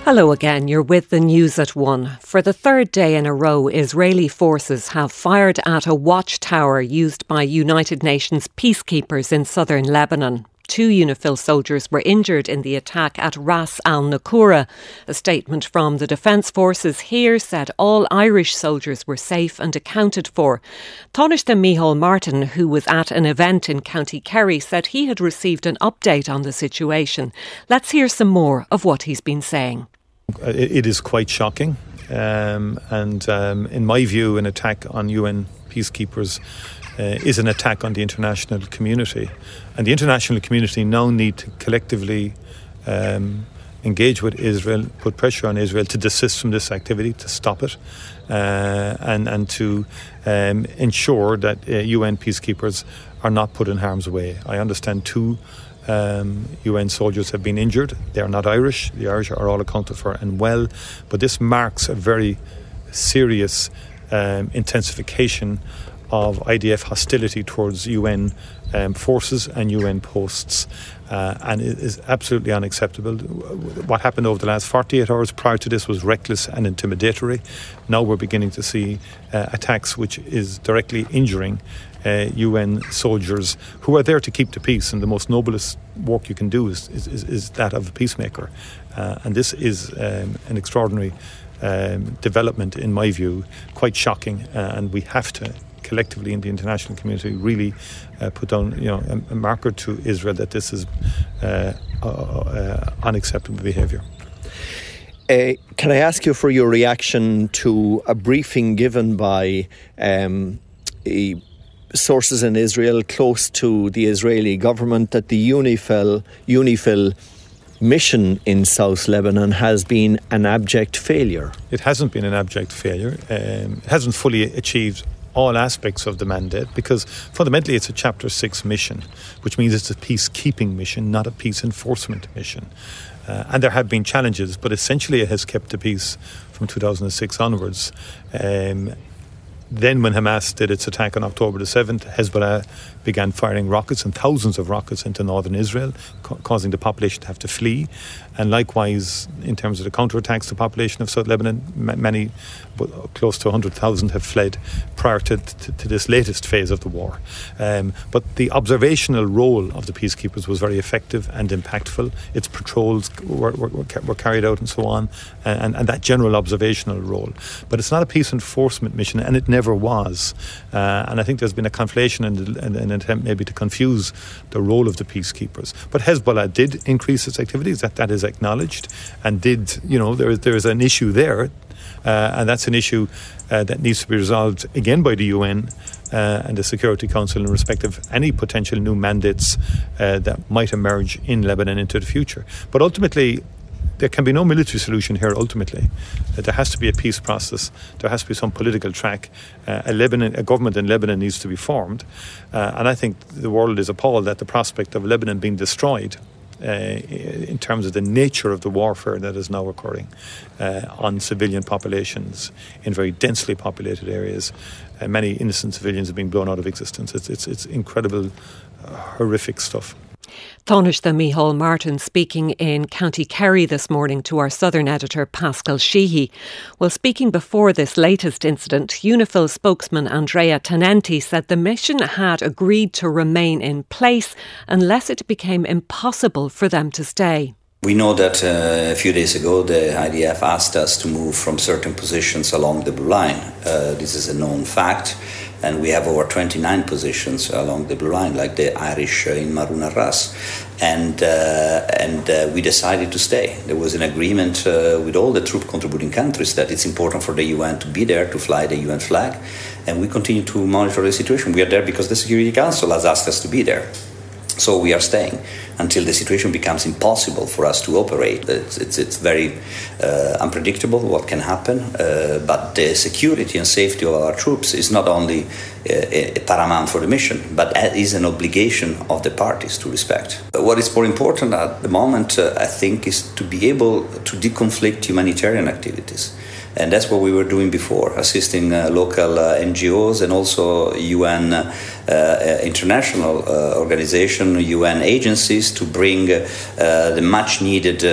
Hello again, you're with the news at 1. For the third day in a row, Israeli forces have fired at a watchtower used by United Nations peacekeepers in southern Lebanon. 2 UNIFIL soldiers were injured in the attack at Ras al-Nakura. A statement from the Defence Forces here said all Irish soldiers were safe and accounted for. Taoiseach Micheál Martin, who was at an event in County Kerry, said he had received an update on the situation. Let's hear some more of what he's been saying. It is quite shocking, and in my view, an attack on UN peacekeepers is an attack on the international community, and the international community now need to collectively engage with Israel, put pressure on Israel to desist from this activity, to stop it, and to ensure that UN peacekeepers are not put in harm's way. I understand 2 UN soldiers have been injured. They are not Irish. The Irish are all accounted for and well. But this marks a very serious intensification of IDF hostility towards UN forces and UN posts. And it is absolutely unacceptable. What happened over the last 48 hours prior to this was reckless and intimidatory. Now we're beginning to see attacks which is directly injuring UN soldiers who are there to keep the peace, and the most noblest work you can do is that of a peacemaker. And this is an extraordinary development, in my view, quite shocking, and we have to collectively in the international community really put down a marker to Israel that this is unacceptable behaviour. Can I ask you for your reaction to a briefing given by sources in Israel close to the Israeli government that the UNIFIL mission in South Lebanon has been an abject failure? It hasn't been an abject failure. It hasn't fully achieved all aspects of the mandate, because fundamentally it's a Chapter 6 mission, which means it's a peacekeeping mission, not a peace enforcement mission. And there have been challenges, but essentially it has kept the peace from 2006 onwards. Then when Hamas did its attack on October the 7th, Hezbollah began firing rockets, and thousands of rockets, into northern Israel, causing the population to have to flee. And likewise, in terms of the counterattacks, the population of South Lebanon, many, close to 100,000 have fled prior to this latest phase of the war. But the observational role of the peacekeepers was very effective and impactful. Its patrols were carried out and so on, and that general observational role. But it's not a peace enforcement mission, and it never was. And I think there's been a conflation and an attempt maybe to confuse the role of the peacekeepers. But Hezbollah did increase its activities, that is acknowledged, and there is an issue there, and that's an issue that needs to be resolved again by the UN and the Security Council in respect of any potential new mandates that might emerge in Lebanon into the future. But ultimately, there can be no military solution here ultimately. There has to be a peace process. There has to be some political track. A government in Lebanon needs to be formed. And I think the world is appalled at the prospect of Lebanon being destroyed in terms of the nature of the warfare that is now occurring on civilian populations in very densely populated areas. Many innocent civilians have been blown out of existence. It's incredible, horrific stuff. Taoiseach Micheál Martin speaking in County Kerry this morning to our southern editor Pascal Sheehy. Well, speaking before this latest incident, UNIFIL spokesman Andrea Tenenti said the mission had agreed to remain in place unless it became impossible for them to stay. We know that a few days ago the IDF asked us to move from certain positions along the Blue Line. This is a known fact, and we have over 29 positions along the Blue Line, like the Irish in Maruna Ras. And we decided to stay. There was an agreement with all the troop contributing countries that it's important for the UN to be there, to fly the UN flag, and we continue to monitor the situation. We are there because the Security Council has asked us to be there. So we are staying until the situation becomes impossible for us to operate. It's very unpredictable what can happen, but the security and safety of our troops is not only paramount for the mission, but is an obligation of the parties to respect. What is more important at the moment, I think, is to be able to deconflict humanitarian activities. And that's what we were doing before, assisting local NGOs and also UN international organization, UN agencies to bring the much needed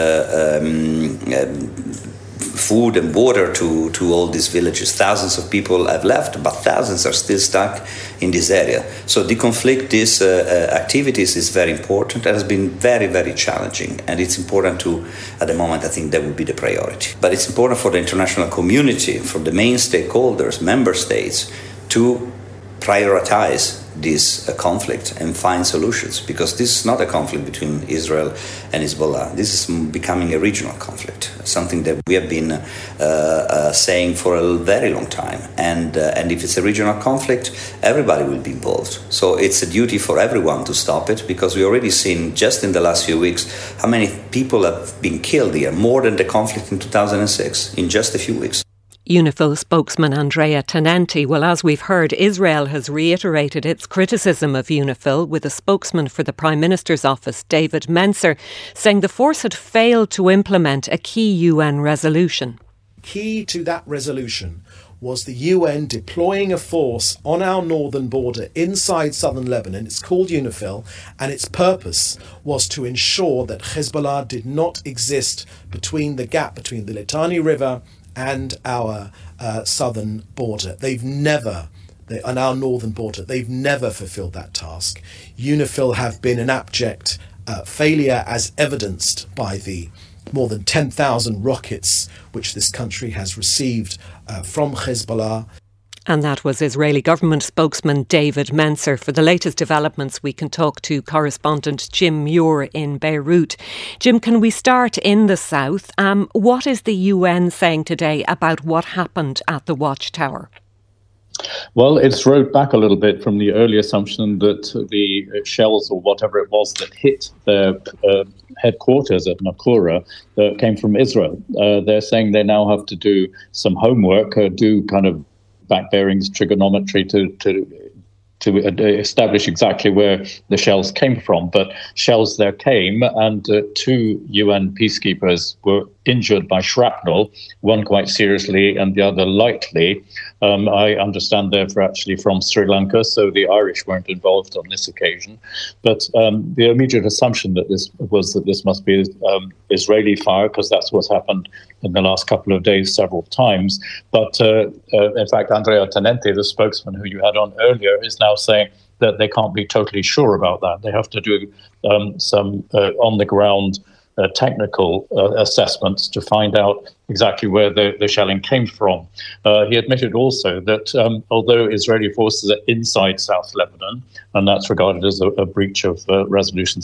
food and water to all these villages. Thousands of people have left, but thousands are still stuck in this area. So deconflict these activities is very important. It has been very, very challenging, and it's important to, at the moment, I think that would be the priority. But it's important for the international community, for the main stakeholders, member states, to prioritize this conflict and find solutions, because this is not a conflict between Israel and Hezbollah. This is becoming a regional conflict, something that we have been saying for a very long time. And if it's a regional conflict, everybody will be involved. So it's a duty for everyone to stop it, because we already seen just in the last few weeks how many people have been killed here, more than the conflict in 2006, in just a few weeks. UNIFIL spokesman Andrea Tenenti. Well, as we've heard, Israel has reiterated its criticism of UNIFIL, with a spokesman for the Prime Minister's office, David Mencer, saying the force had failed to implement a key UN resolution. Key to that resolution was the UN deploying a force on our northern border inside southern Lebanon. It's called UNIFIL, and its purpose was to ensure that Hezbollah did not exist between the gap between the Litani River and our southern border. On our northern border, they've never fulfilled that task. UNIFIL have been an abject failure, as evidenced by the more than 10,000 rockets which this country has received from Hezbollah. And that was Israeli government spokesman David Mencer. For the latest developments, we can talk to correspondent Jim Muir in Beirut. Jim, can we start in the south? What is the UN saying today about what happened at the Watchtower? Well, it's rowed back a little bit from the early assumption that the shells or whatever it was that hit their headquarters at Naqoura came from Israel. They're saying they now have to do some homework, do kind of back bearings, trigonometry to establish exactly where the shells came from. But shells there came, and 2 UN peacekeepers were injured by shrapnel, one quite seriously and the other lightly. I understand they're actually from Sri Lanka, so the Irish weren't involved on this occasion. But the immediate assumption that this must be Israeli fire, because that's what's happened in the last couple of days several times. But in fact, Andrea Tenenti, the spokesman who you had on earlier, is now saying that they can't be totally sure about that. They have to do some on-the-ground technical assessments to find out exactly where the shelling came from. He admitted also that although Israeli forces are inside South Lebanon, and that's regarded as a breach of Resolution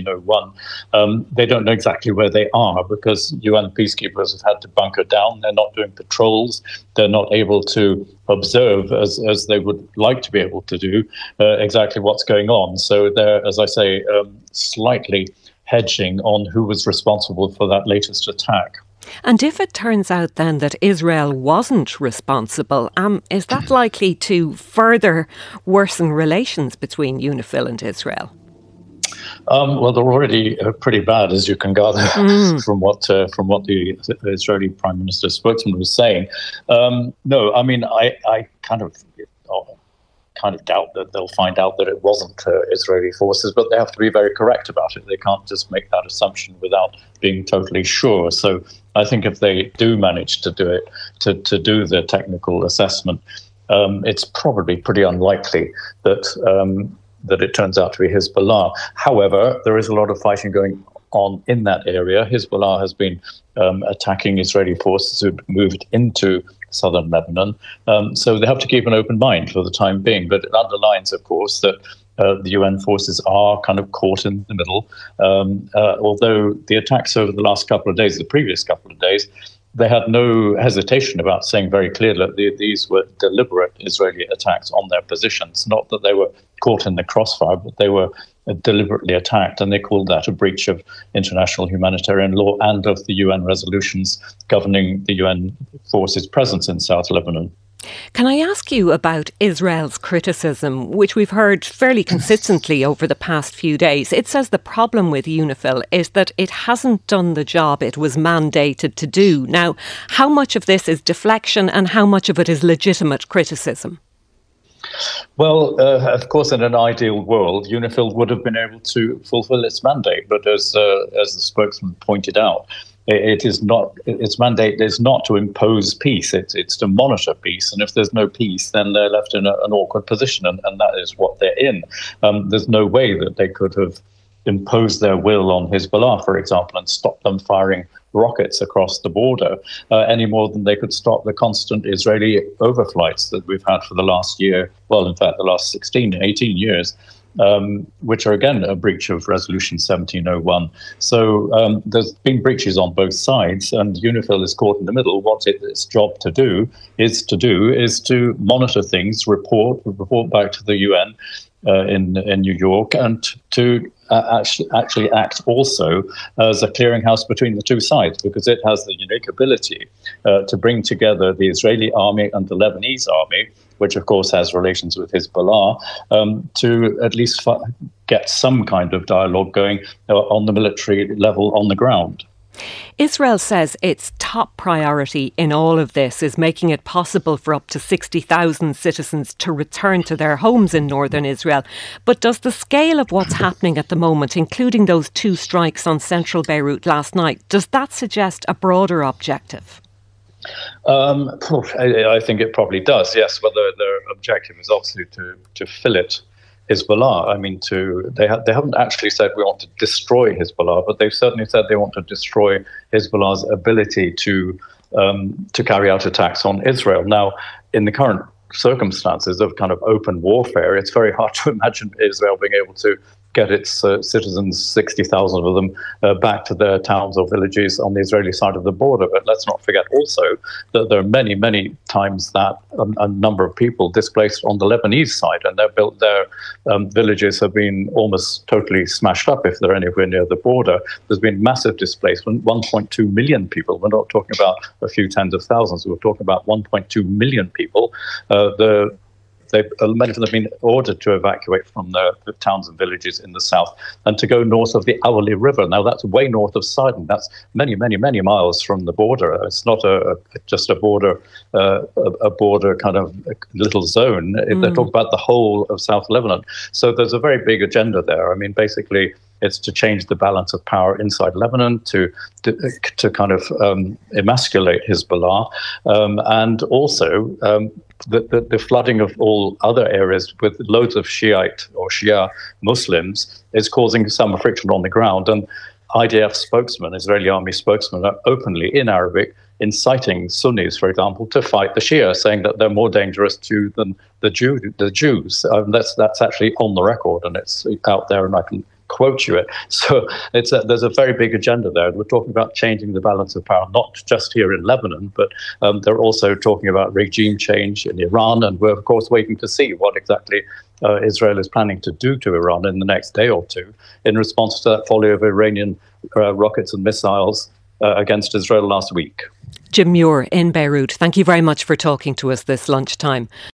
1701, they don't know exactly where they are, because UN peacekeepers have had to bunker down. They're not doing patrols. They're not able to observe, as they would like to be able to do, exactly what's going on. So they're, as I say, slightly hedging on who was responsible for that latest attack. And if it turns out then that Israel wasn't responsible, is that likely to further worsen relations between UNIFIL and Israel? Well, they're already pretty bad, as you can gather from what the Israeli Prime Minister spokesman was saying. No, I mean, I kind of doubt that they'll find out that it wasn't Israeli forces, but they have to be very correct about it. They can't just make that assumption without being totally sure. So I think if they do manage to do it, to do the technical assessment, it's probably pretty unlikely that it turns out to be Hezbollah. However, there is a lot of fighting going on in that area. Hezbollah has been attacking Israeli forces who've moved into southern Lebanon. So they have to keep an open mind for the time being. But it underlines, of course, that the UN forces are kind of caught in the middle. Although the attacks over the last couple of days, the previous couple of days, they had no hesitation about saying very clearly that these were deliberate Israeli attacks on their positions, not that they were caught in the crossfire, but they were deliberately attacked, and they called that a breach of international humanitarian law and of the UN resolutions governing the UN forces' presence in South Lebanon. Can I ask you about Israel's criticism, which we've heard fairly consistently over the past few days? It says the problem with UNIFIL is that it hasn't done the job it was mandated to do. Now, how much of this is deflection and how much of it is legitimate criticism? Well, of course, in an ideal world, UNIFIL would have been able to fulfill its mandate. But as the spokesman pointed out, it is not. Its mandate is not to impose peace. It's to monitor peace. And if there's no peace, then they're left in an awkward position, and that is what they're in. There's no way that they could have imposed their will on Hezbollah, for example, and stop them firing rockets across the border any more than they could stop the constant Israeli overflights that we've had for the last year. Well, in fact, the last 16, 18 years. Which are, again, a breach of Resolution 1701. So there's been breaches on both sides, and UNIFIL is caught in the middle. What its job to do is to monitor things, report back to the UN in New York, and to actually act also as a clearinghouse between the two sides, because it has the unique ability to bring together the Israeli army and the Lebanese army, which of course has relations with Hezbollah, to at least get some kind of dialogue going on the military level on the ground. Israel says its top priority in all of this is making it possible for up to 60,000 citizens to return to their homes in northern Israel. But does the scale of what's happening at the moment, including those 2 strikes on central Beirut last night, does that suggest a broader objective? I think it probably does, yes. Well, their objective is obviously to fillet Hezbollah. I mean, they haven't actually said we want to destroy Hezbollah, but they've certainly said they want to destroy Hezbollah's ability to carry out attacks on Israel. Now, in the current circumstances of kind of open warfare, it's very hard to imagine Israel being able to get its citizens, 60,000 of them, back to their towns or villages on the Israeli side of the border. But let's not forget also that there are many, many times that a number of people displaced on the Lebanese side, and their villages have been almost totally smashed up if they're anywhere near the border. There's been massive displacement, 1.2 million people. We're not talking about a few tens of thousands. We're talking about 1.2 million people. Many of them have been ordered to evacuate from the towns and villages in the south and to go north of the Awali River. Now, that's way north of Sidon. That's many, many, many miles from the border. It's not just a border kind of little zone. They're talking about the whole of South Lebanon. So there's a very big agenda there. I mean, basically, it's to change the balance of power inside Lebanon, to kind of emasculate Hezbollah, and also the flooding of all other areas with loads of Shiite or Shia Muslims is causing some friction on the ground. And IDF spokesman, Israeli army spokesman, are openly in Arabic inciting Sunnis, for example, to fight the Shia, saying that they're more dangerous than the Jews. That's actually on the record, and it's out there, and I can quote you it. So there's a very big agenda there. We're talking about changing the balance of power, not just here in Lebanon, but they're also talking about regime change in Iran. And we're, of course, waiting to see what exactly Israel is planning to do to Iran in the next day or two in response to that volley of Iranian rockets and missiles against Israel last week. Jim Muir in Beirut, thank you very much for talking to us this lunchtime.